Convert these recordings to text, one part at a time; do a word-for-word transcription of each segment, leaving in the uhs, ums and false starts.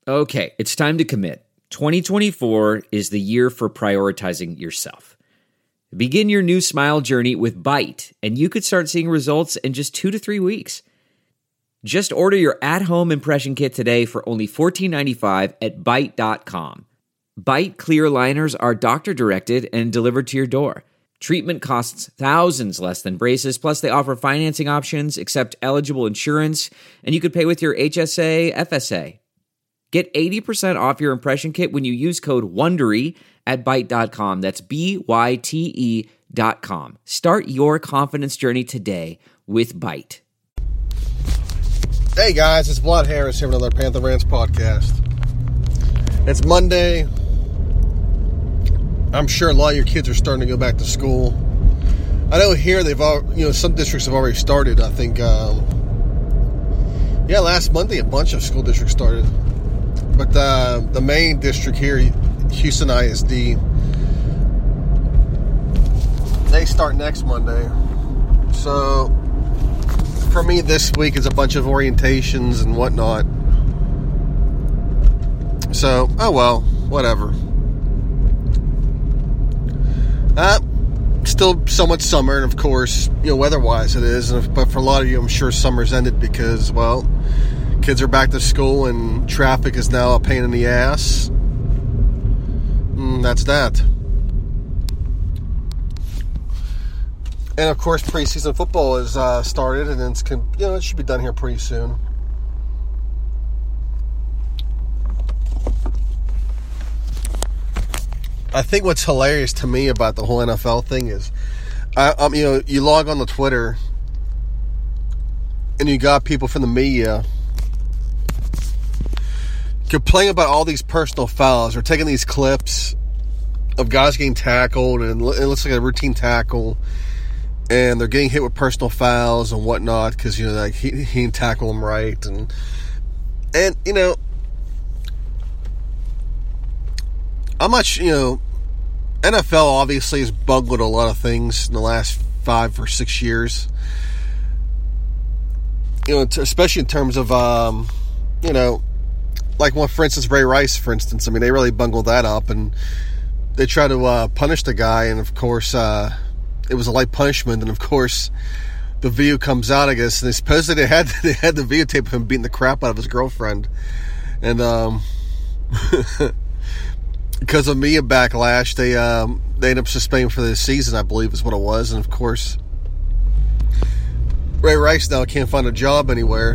Okay, it's time to commit. twenty twenty-four is the year for prioritizing yourself. Begin your new smile journey with Byte, and you could start seeing results in just two to three weeks. Just order your at-home impression kit today for only fourteen ninety-five at byte dot com. Byte clear aligners are doctor-directed and delivered to your door. Treatment costs thousands less than braces, plus they offer financing options, accept eligible insurance, and you could pay with your H S A, F S A. Get eighty percent off your impression kit when you use code WONDERY at byte dot com. That's B Y T E dot com. Start your confidence journey today with Byte. Hey guys, it's Vlad Harris here with another Panther Rants podcast. It's Monday. I'm sure a lot of your kids are starting to go back to school. I know here they've all, you know, some districts have already started. I think, um, yeah, last Monday a bunch of school districts started. But uh, the main district here, Houston I S D, they start next Monday. So for me this week is a bunch of orientations and whatnot. So, oh well, whatever. Uh, still somewhat summer, and of course, you know, weather-wise it is. And if, but for a lot of you, I'm sure summer's ended because, well, kids are back to school and traffic is now a pain in the ass. Mm, that's that. And of course, preseason football is uh, started, and it's, you know, it should be done here pretty soon. I think what's hilarious to me about the whole N F L thing is, I, um, you know, you log on to Twitter, and you got people from the media complaining about all these personal fouls. They're taking these clips of guys getting tackled, and it looks like a routine tackle, and they're getting hit with personal fouls and whatnot because, you know, like he, he didn't tackle them right, and and you know, I'm not, you know, N F L obviously has bungled a lot of things in the last five or six years. You know, especially in terms of, um, you know, like, well, for instance, Ray Rice, for instance. I mean, they really bungled that up, and they tried to uh, punish the guy, and of course, uh, it was a light punishment, and of course, the video comes out, I guess, and they supposedly they had they had the videotape of him beating the crap out of his girlfriend, and um, because of media backlash, they um, they ended up suspending for the season, I believe, is what it was, and of course, Ray Rice now can't find a job anywhere.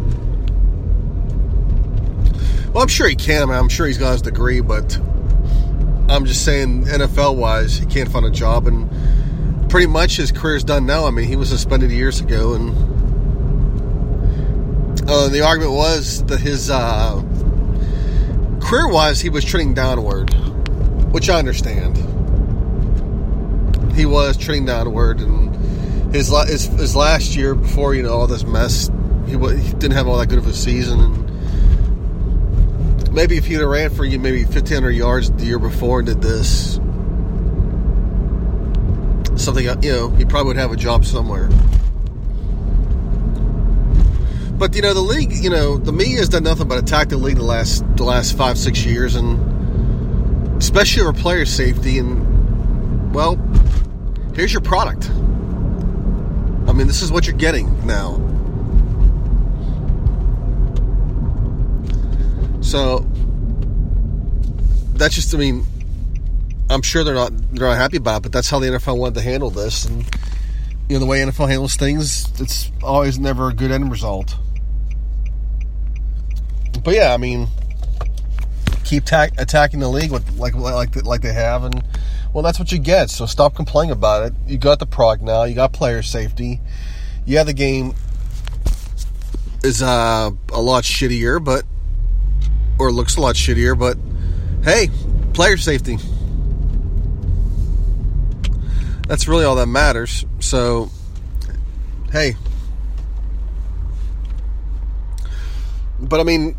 Well, I'm sure he can. I mean, I'm sure he's got his degree, but I'm just saying, N F L-wise, he can't find a job, and pretty much his career's done now. I mean, he was suspended years ago, and uh, the argument was that his uh, career-wise, he was trending downward, which I understand. He was trending downward, and his his, his last year before, you know, all this mess, he, he didn't have all that good of a season, and maybe if he'd have ran for you maybe fifteen hundred yards the year before and did this, something, you know, he probably would have a job somewhere. But, you know, the league, you know, the media has done nothing but attack the league the last the last five, six years, and especially over player safety. And, well, here's your product. I mean, this is what you're getting now. So that's just, I mean, I'm sure they're not they're not happy about it, but that's how the N F L wanted to handle this. And, you know, the way N F L handles things, it's always never a good end result. But yeah, I mean, keep ta- attacking the league with, like like like they have, and well, that's what you get. So stop complaining about it. You got the product now. You got player safety. Yeah, the game is uh, a lot shittier, but or looks a lot shittier, but hey, player safety. That's really all that matters. So, hey. But, I mean,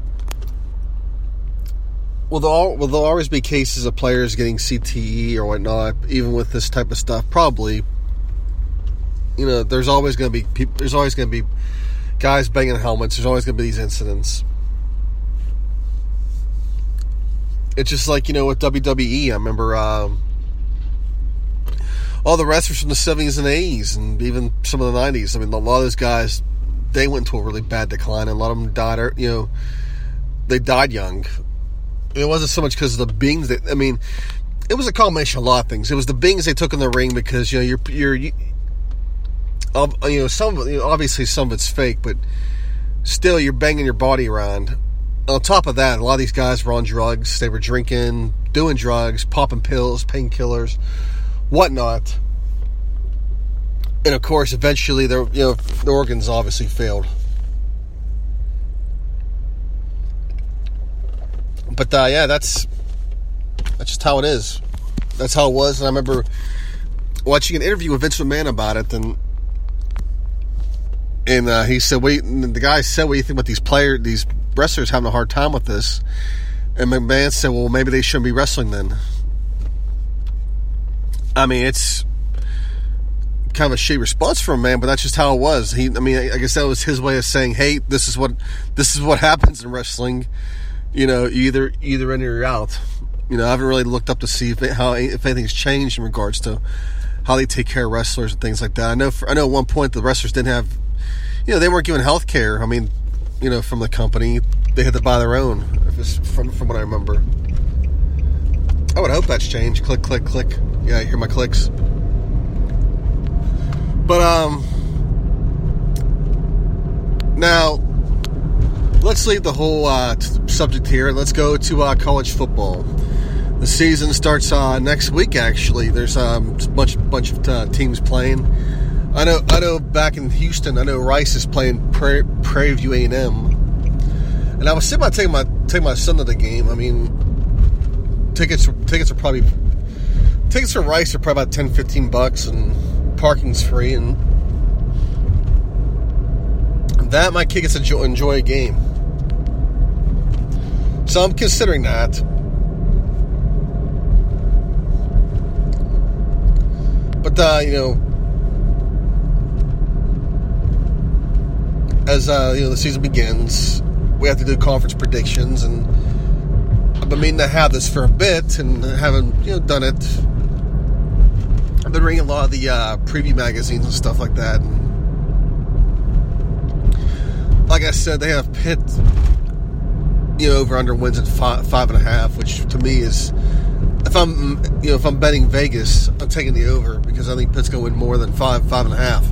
will there, will there always be cases of players getting C T E or whatnot, even with this type of stuff? Probably. You know, there's always going to be people, there's always going to be guys banging helmets. There's always going to be these incidents. It's just like, you know, with W W E. I remember um, all the wrestlers from the seventies and eighties and even some of the nineties. I mean, a lot of those guys, they went into a really bad decline, and a lot of them died, you know, they died young. It wasn't so much because of the beings that, I mean, it was a combination of a lot of things. It was the beings they took in the ring because, you know, you're, you're, you, you know, some of it, you know, obviously some of it's fake, but still you're banging your body around. On top of that, a lot of these guys were on drugs. They were drinking, doing drugs, popping pills, painkillers, whatnot. And of course, eventually, their you know the organs obviously failed. But uh, yeah, that's that's just how it is. That's how it was. And I remember watching an interview with Vince McMahon about it, and and uh, he said, "Wait." The guy said, "What do you think about these players, these wrestlers having a hard time with this?" And McMahon said, "Well, maybe they shouldn't be wrestling then." I mean, it's kind of a shitty response from a man, but that's just how it was. He, I mean, I guess that was his way of saying, "Hey, this is what this is what happens in wrestling. You know, you either either in or you're out." You know, I haven't really looked up to see if it, how if anything's changed in regards to how they take care of wrestlers and things like that. I know, for, I know, at one point the wrestlers didn't have, you know, they weren't given health care. I mean, you know, from the company, they had to buy their own. If it's from from what I remember, I would hope that's changed. Click, click, click. Yeah, I hear my clicks. But um, now let's leave the whole uh, t- subject here. Let's go to uh, college football. The season starts uh, next week. Actually, there's um, a bunch bunch of uh, teams playing. I know. I know. Back in Houston, I know Rice is playing Prairie, Prairie View A and M, and I was thinking about taking my taking my son to the game. I mean, tickets tickets are probably tickets for Rice are probably about ten, fifteen bucks, and parking's free, and that my kid gets to enjoy, enjoy a game. So I'm considering that. But uh, you know, as uh, you know, the season begins, we have to do conference predictions, and I've been meaning to have this for a bit, and haven't you know done it. I've been reading a lot of the uh, preview magazines and stuff like that. And like I said, they have Pitt, you know, over under wins at five, five and a half, which to me is, if I'm, you know, if I'm betting Vegas, I'm taking the over because I think Pitt's going to win more than five, five and a half.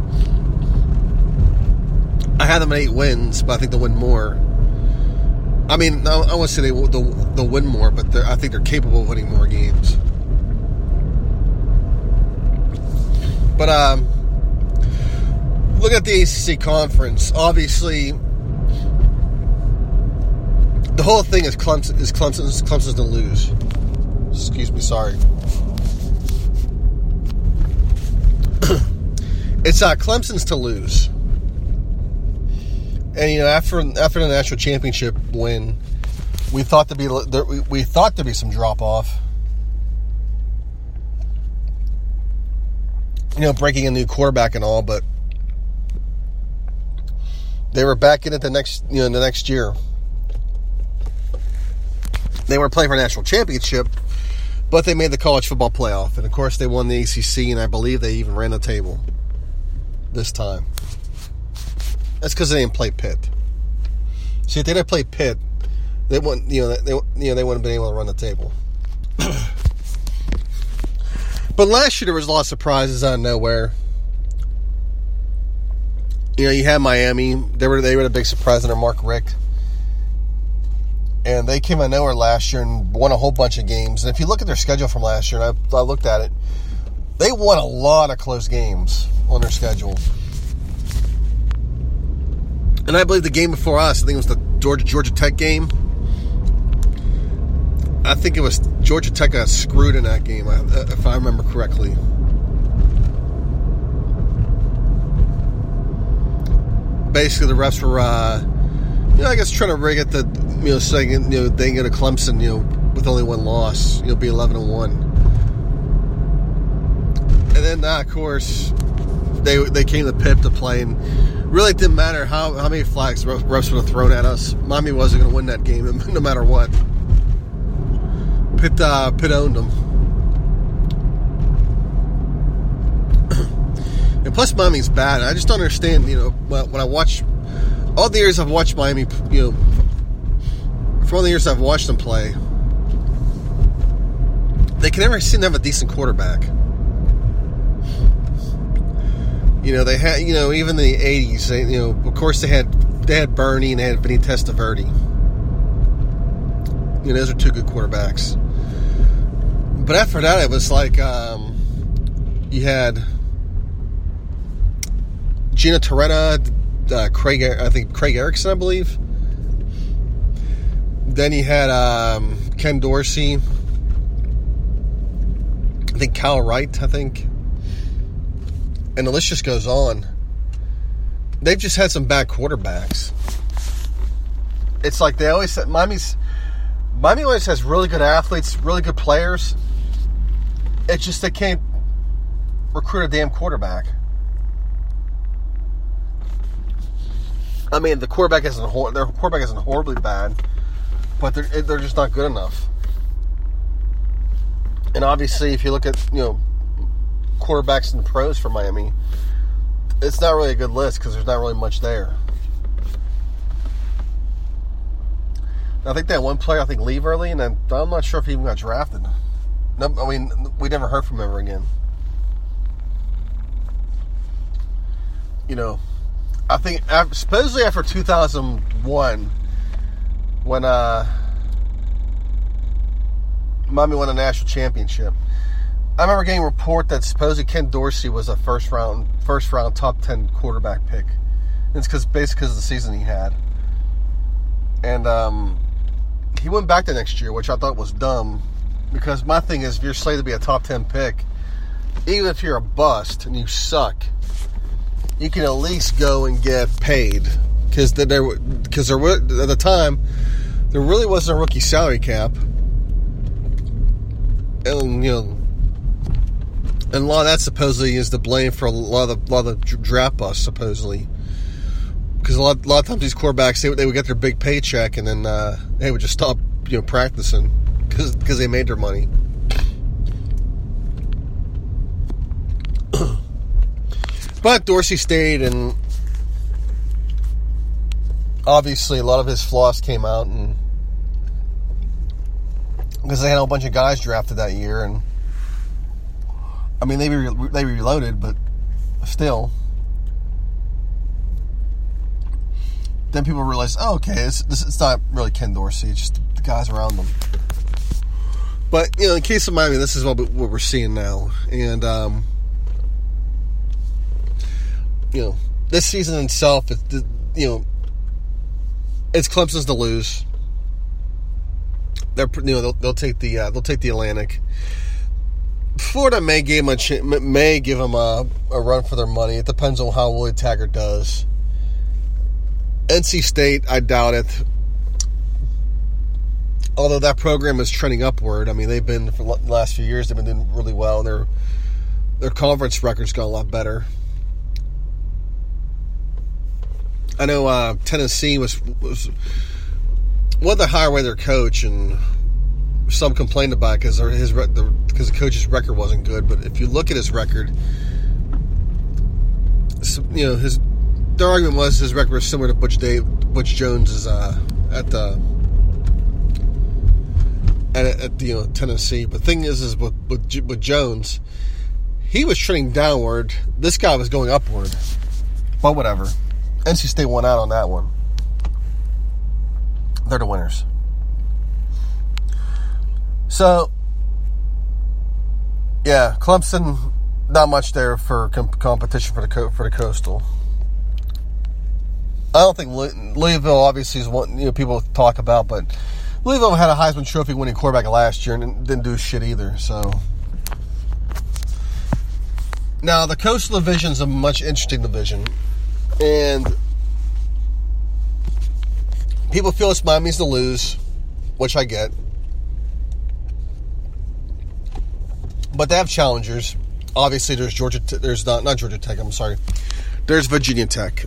I had them at eight wins, but I think they'll win more. I mean, I, I want to say they they'll, they'll win more, but I think they're capable of winning more games. But um, look at the A C C conference. Obviously, the whole thing is Clemson is Clemson's Clemson's to lose. Excuse me, sorry. It's uh, Clemson's to lose. And you know, after after the national championship win, we thought to be we, we thought to be some drop off. You know, breaking a new quarterback and all, but they were back in it the next, you know, the next year. They were playing for a national championship, but they made the college football playoff, and of course they won the A C C, and I believe they even ran the table this time. That's because they didn't play Pitt. See, if they didn't play Pitt, they wouldn't, you know, they, you know, they wouldn't have been able to run the table. But last year there was a lot of surprises out of nowhere. You know, you had Miami. They were they were a big surprise under Mark Richt. And they came out of nowhere last year and won a whole bunch of games. And if you look at their schedule from last year, and I, I looked at it, they won a lot of close games on their schedule. And I believe the game before us, I think it was the Georgia Georgia Tech game. I think it was Georgia Tech got screwed in that game, if I remember correctly. Basically, the refs were, uh, you know, I guess trying to rig it that, you know, saying, you know, they can get a Clemson, you know, with only one loss, you know, be eleven and one. And then, uh, of course, they they came to Pitt to play, and really it didn't matter how, how many flags refs would have thrown at us. Miami wasn't going to win that game, no matter what. Pitt, uh, Pitt owned them. And plus, Miami's bad. I just don't understand, you know, when I watch, all the years I've watched Miami, you know, for all the years I've watched them play, they can never seem to have a decent quarterback. You know, they had, you know, even in the eighties, they, you know, of course they had, they had Bernie and they had Vinny Testaverde. You know, those are two good quarterbacks. But after that, it was like, um, you had Gino Torretta, uh, Craig, I think Craig Erickson, I believe. Then you had um, Ken Dorsey. I think Kyle Wright, I think. And the list just goes on. They've just had some bad quarterbacks. It's like they always said, Miami's, Miami always has really good athletes, really good players. It's just they can't recruit a damn quarterback. I mean, the quarterback isn't their quarterback isn't horribly bad, but they're they're just not good enough. And obviously, if you look at, you know, quarterbacks in the pros for Miami, it's not really a good list because there's not really much there. I think that one player, I think, leave early, and then I'm not sure if he even got drafted. No, I mean, we never heard from him ever again. You know, I think supposedly after two thousand one, when uh, Miami won a national championship, I remember getting a report that supposedly Ken Dorsey was a first round, first round top ten quarterback pick. And it's because basically because of the season he had, and um, he went back the next year, which I thought was dumb. Because my thing is, if you're slated to be a top ten pick, even if you're a bust and you suck, you can at least go and get paid. Because there, because there were, at the time, there really wasn't a rookie salary cap. And, you know, and a lot of that supposedly is the blame for a lot of the, lot of the draft busts, supposedly. Because a lot, a lot of times these quarterbacks, they, they would get their big paycheck and then uh, they would just stop, you know, practicing. Because they made their money. But Dorsey stayed, and obviously a lot of his flaws came out, and because they had a whole bunch of guys drafted that year, and I mean they re- they reloaded, but still. Then people realized, oh, okay, it's, this, it's not really Ken Dorsey; it's just the guys around them. But, you know, in case of Miami, this is what, what we're seeing now. And, um, you know, this season itself, it, you know, it's Clemson's to lose. They're, you know, they'll, they'll take the uh, they'll take the Atlantic. Florida may give them a may give them a, a run for their money. It depends on how Willie Taggart does. N C State, I doubt it. Although that program is trending upward. I mean, they've been, for the last few years, they've been doing really well. And their, their conference record's got a lot better. I know uh, Tennessee was, was wanted to hire away their coach, and some complained about it because his the, because the coach's record wasn't good. But if you look at his record, you know, his their argument was his record was similar to Butch Dave, Butch Jones's uh, at the. At, at the, you know, Tennessee. But the thing is, is with, with, with Jones, he was trending downward. This guy was going upward. But whatever. N C State won out on that one. They're the winners. So, yeah, Clemson, not much there for comp- competition for the co- for the Coastal. I don't think Louisville obviously is one, you know, people talk about, but Louisville had a Heisman Trophy winning quarterback last year and didn't do shit either. So now the Coastal Division is a much interesting division, and people feel it's Miami's to lose, which I get. But they have challengers. Obviously, there's Georgia. There's not not Georgia Tech. I'm sorry. There's Virginia Tech.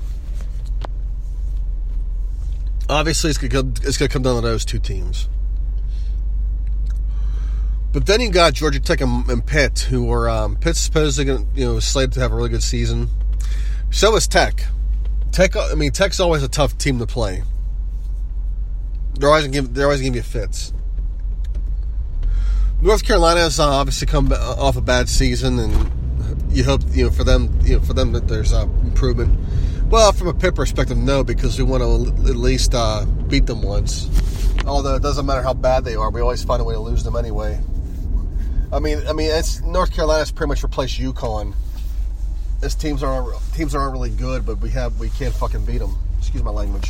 Obviously, it's going to it's going to come down to those two teams. But then you got Georgia Tech and, and Pitt, who are um, Pitt's supposedly going you know slated to have a really good season. So is Tech. Tech, I mean, Tech's always a tough team to play. They're always gonna give, they're always going to give you fits. North Carolina's uh, obviously come off a bad season, and you hope you know for them, you know, for them that there's uh, improvement. Well, from a Pitt perspective, no, because we want to at least uh, beat them once. Although it doesn't matter how bad they are, we always find a way to lose them anyway. I mean, I mean, it's North Carolina's pretty much replaced UConn. As teams aren't teams aren't really good, but we have we can't fucking beat them. Excuse my language.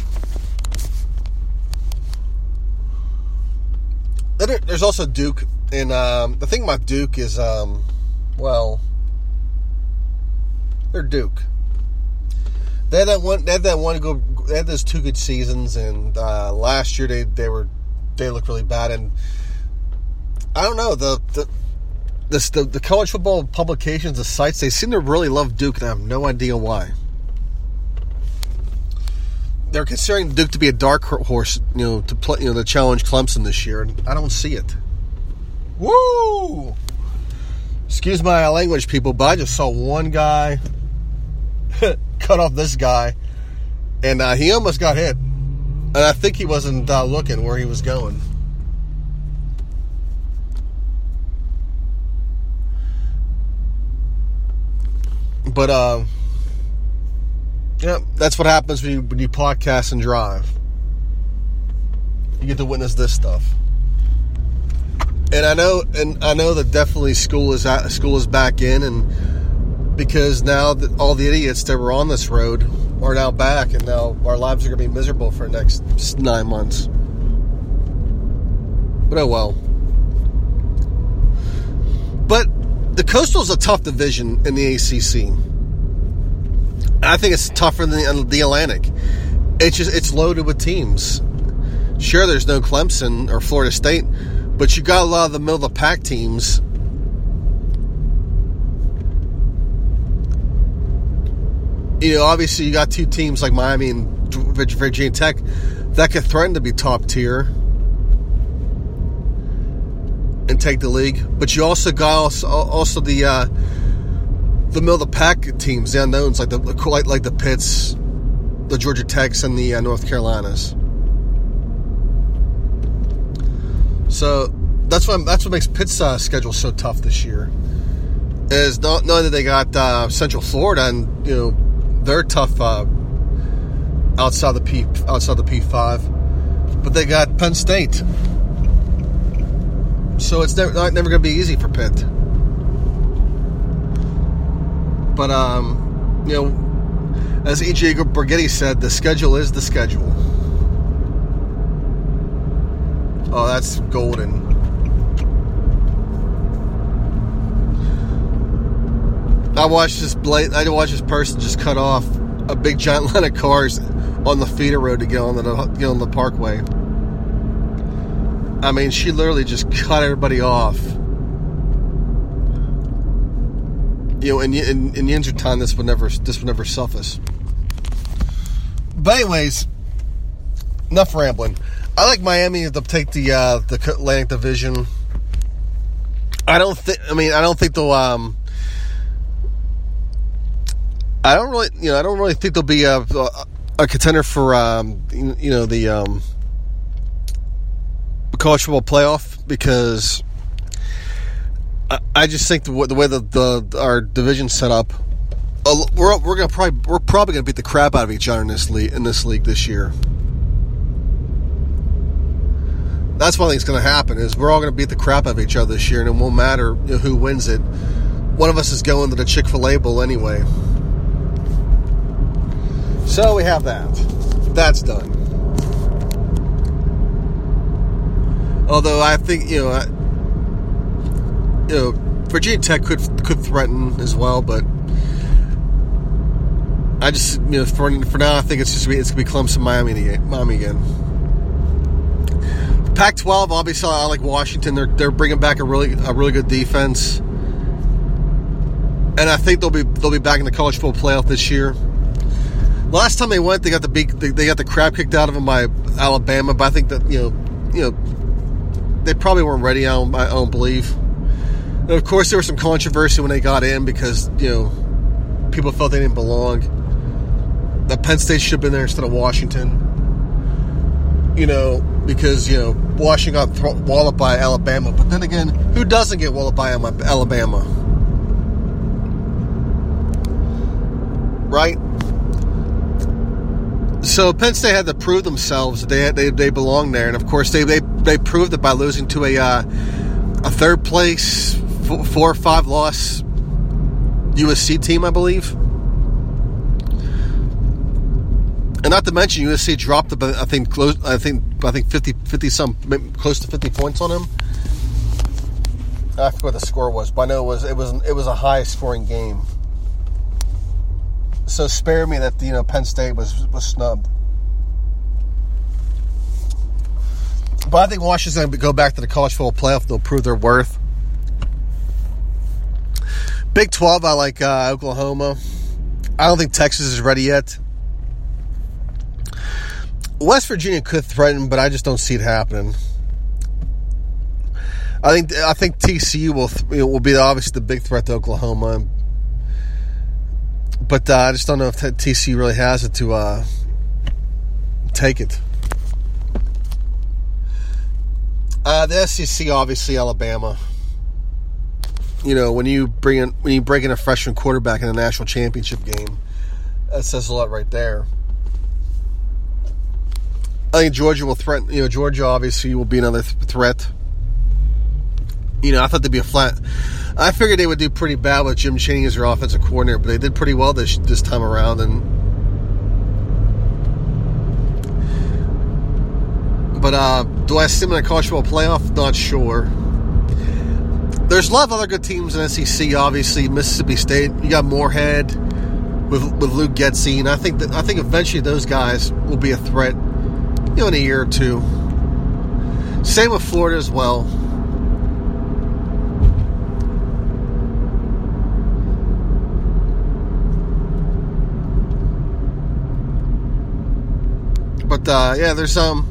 Then there's also Duke, and um, the thing about Duke is, um, well, they're Duke. They had that one. They had that one go. They had those two good seasons, and uh, last year they, they were they looked really bad. And I don't know the the. This, the, the college football publications, the sites, they seem to really love Duke, and I have no idea why. They're considering Duke to be a dark horse, you know, to play, you know, to challenge Clemson this year, and I don't see it. Woo! Excuse my language, people, but I just saw one guy cut off this guy, and uh, he almost got hit, and I think he wasn't uh, looking where he was going. But, uh, yeah, that's what happens when you, when you podcast and drive. You get to witness this stuff. And I know, and I know that definitely school is at, school is back in, and because now that all the idiots that were on this road are now back, and now our lives are going to be miserable for the next nine months. But oh well. But the Coastal's a tough division in the A C C. I think it's tougher than the, the Atlantic. It's just it's loaded with teams. Sure, there's no Clemson or Florida State, but you got a lot of the middle of the pack teams. You know, obviously you got two teams like Miami and Virginia Tech that could threaten to be top tier and take the league, but you also got also, also the uh, the middle of the pack teams, the unknowns like the like, like the Pitts, the Georgia Techs, and the uh, North Carolinas. So that's what that's what makes Pitt's uh, schedule so tough this year. Is not knowing that they got uh, Central Florida, and you know they're tough uh, outside the P outside the P five, but they got Penn State. So it's never, never going to be easy for Pitt. But, um, you know, as E J Borghetti said, the schedule is the schedule. Oh, that's golden. I watched this bla- I watched this person just cut off a big giant line of cars on the feeder road to get on the, get on the parkway. I mean, she literally just cut everybody off. You know, in in, in Yinzer time, this would never this would never surface. But anyways, enough rambling. I like Miami to take the uh, the Atlantic Division. I don't think. I mean, I don't think they'll. Um, I don't really. You know, I don't really think they'll be a, a contender for. Um, you know, the. Um, college football playoff, because I, I just think the, the way that the our division's set up, uh, we're we're gonna probably we're probably gonna beat the crap out of each other in this league in this league this year. That's what I think is gonna happen. Is we're all gonna beat the crap out of each other this year, and it won't matter you know, who wins it. One of us is going to the Chick-fil-A Bowl anyway. So we have that. That's done. Although I think you know, I, you know, Virginia Tech could could threaten as well, but I just you know for for now I think it's just it's gonna be Clemson, Miami, Miami again. Pac twelve, obviously, I like Washington. They're they're bringing back a really a really good defense, and I think they'll be they'll be back in the college football playoff this year. Last time they went, they got the big they, they got the crap kicked out of them by Alabama, but I think that you know you know. they probably weren't ready, I don't, I don't believe. And of course, there was some controversy when they got in because, you know, people felt they didn't belong. That Penn State should have been there instead of Washington. You know, because, you know, Washington got th- walloped by Alabama. But then again, who doesn't get walloped by Alabama? Right? So Penn State had to prove themselves that they had, they they belonged there, and of course they they, they proved it by losing to a uh, a third place f- four or five loss U S C team, I believe. And not to mention, U S C dropped about, I think close I think I think fifty, fifty some close to fifty points on him. I forget what the score was, but I know it was it was it was a high scoring game. So spare me that, you know, Penn State was was snubbed. But I think Washington's going to go back to the college football playoff. They'll prove their worth. Big twelve, I like uh, Oklahoma. I don't think Texas is ready yet. West Virginia could threaten, but I just don't see it happening. I think I think T C U will will be obviously the big threat to Oklahoma. But uh, I just don't know if T C U really has it to uh, take it. Uh, the S E C, obviously, Alabama. You know, when you bring in when you break in a freshman quarterback in a national championship game, that says a lot right there. I think Georgia will threaten. You know, Georgia obviously will be another th- threat. You know, I thought they'd be a flat. I figured they would do pretty bad with Jim Chaney as their offensive coordinator, but they did pretty well this this time around. And but uh, do I see them in a college football playoff? Not sure. There's a lot of other good teams in S E C. Obviously, Mississippi State. You got Moorhead with with Luke Getsy, and I think that I think eventually those guys will be a threat. You know, in a year or two. Same with Florida as well. But uh, yeah, there's um.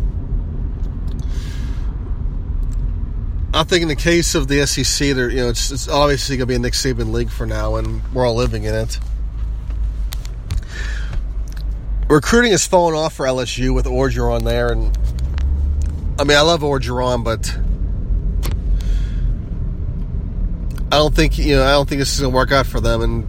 I think in the case of the S E C, there you know it's, it's obviously going to be a Nick Saban league for now, and we're all living in it. Recruiting has fallen off for L S U with Orgeron there, and I mean I love Orgeron, but I don't think you know I don't think this is going to work out for them. And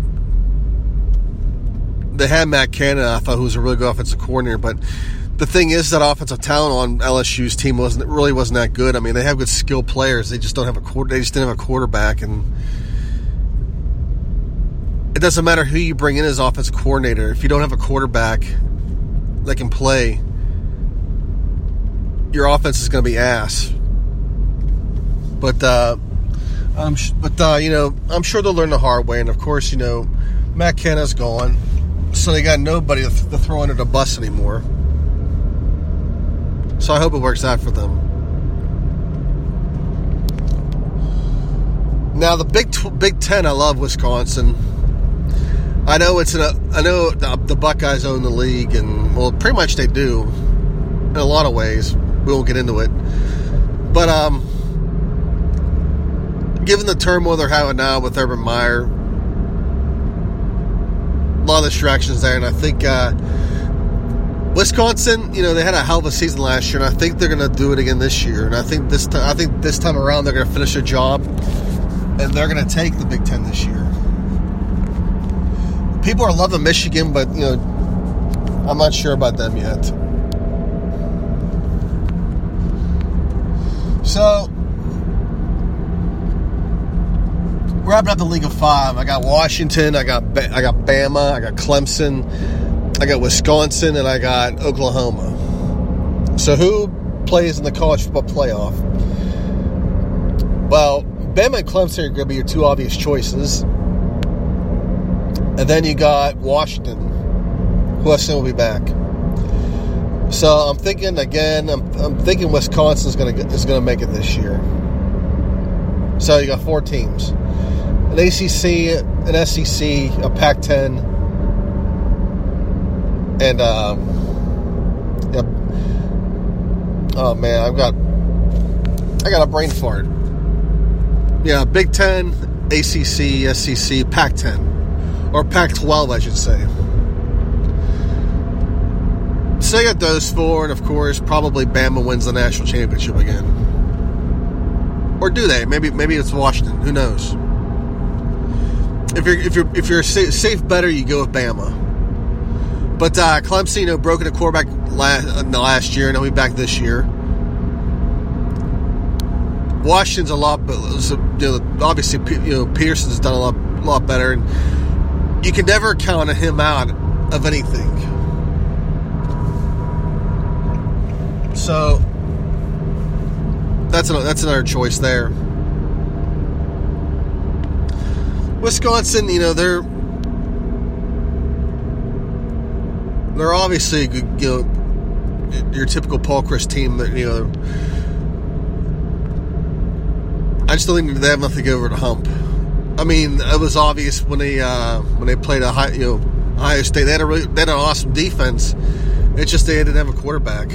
they had Matt Canada, I thought, who was a really good offensive coordinator, but the thing is that offensive talent on L S U's team wasn't really wasn't that good. I mean, they have good skilled players, they just don't have a quarter. They just didn't have a quarterback, and it doesn't matter who you bring in as offensive coordinator. If you don't have a quarterback that can play, your offense is going to be ass. But, uh, I'm sh- but uh, you know, I'm sure they'll learn the hard way. And of course, you know, Matt Canada's gone, so they got nobody to, th- to throw under the bus anymore. So I hope it works out for them. Now the Big tw- Big Ten, I love Wisconsin. I know it's in a. I know the, the Buckeyes own the league, and well, pretty much they do in a lot of ways. We won't get into it, but um, given the turmoil they're having now with Urban Meyer, a lot of distractions there, and I think uh, Wisconsin, you know, they had a hell of a season last year, and I think they're going to do it again this year. And I think this, t- I think this time around they're going to finish a job, and they're going to take the Big Ten this year. People are loving Michigan, but, you know, I'm not sure about them yet. So, wrapping up the League of Five, I got Washington, I got I got Bama, I got Clemson, I got Wisconsin, and I got Oklahoma. So, who plays in the college football playoff? Well, Bama and Clemson are going to be your two obvious choices. And then you got Washington, who I assume will be back. So I'm thinking again. I'm, I'm thinking Wisconsin is going to is going to make it this year. So you got four teams: an A C C, an S E C, a Pac ten, and uh, yeah, oh man, I've got I got a brain fart. Yeah, Big Ten, A C C, S E C, Pac ten. Or Pac twelve, I should say. So you got those four, and of course, probably Bama wins the national championship again. Or do they? Maybe maybe it's Washington. Who knows? If you're if you're if you're a safe, safe better, you go with Bama. But uh, Clemson, you know, broken a quarterback last, in the last year, and he'll be back this year. Washington's a lot, you know, obviously, you know, Peterson's done a lot, lot better, and you can never count him out of anything. So that's another, that's another choice there. Wisconsin, you know, they're they're obviously, you know, your typical Paul Chryst team that, you know, I just don't think they have enough to get over the hump. I mean, it was obvious when they uh, when they played a high, you know, Ohio State. They had a really, they had an awesome defense. It's just they didn't have a quarterback.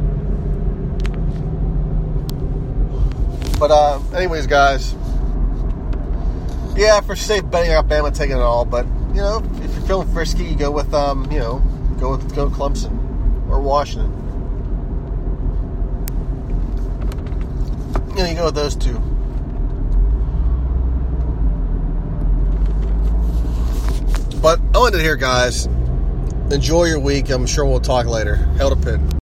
But uh, anyways, guys, yeah, for safe betting, I got Bama taking it all. But you know, if you're feeling frisky, you go with um, you know, go with go Clemson or Washington. You know, you go with those two. But I'll end it here, guys. Enjoy your week. I'm sure we'll talk later. Hell to Pitt.